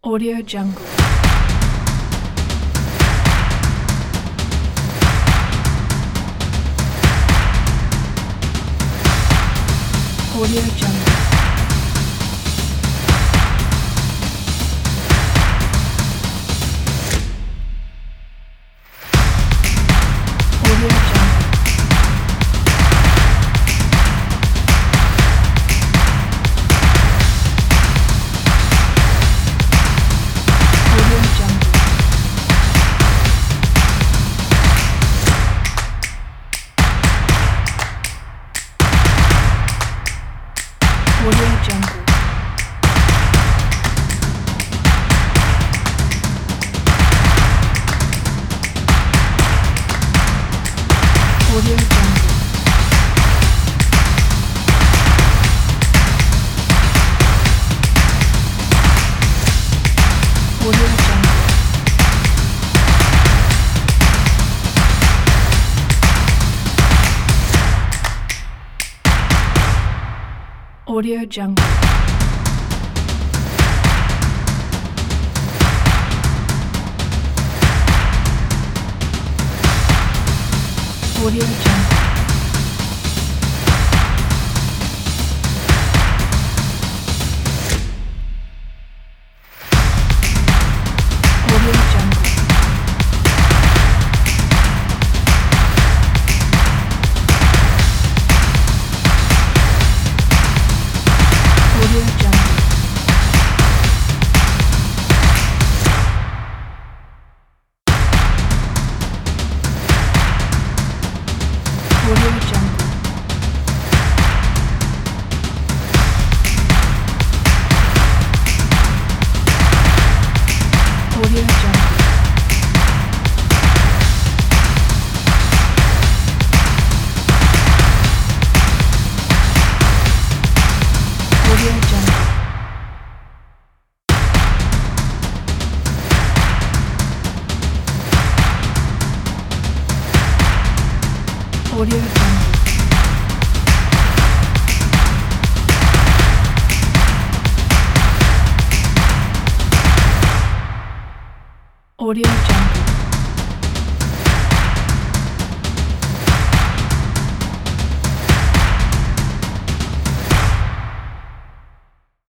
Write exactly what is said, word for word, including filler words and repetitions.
Audio Jungle. Audio Jungle. Audio Jungle. Audio Jungle. Audio Jungle. Audio Jungle. Audio Jungle. Audio Jungle. Audio Jungle. Audio Jungle. Audio Jungle. Audio Jungle. Audio Jungle. Audio Jungle. Audio Jungle. Audio Jungle.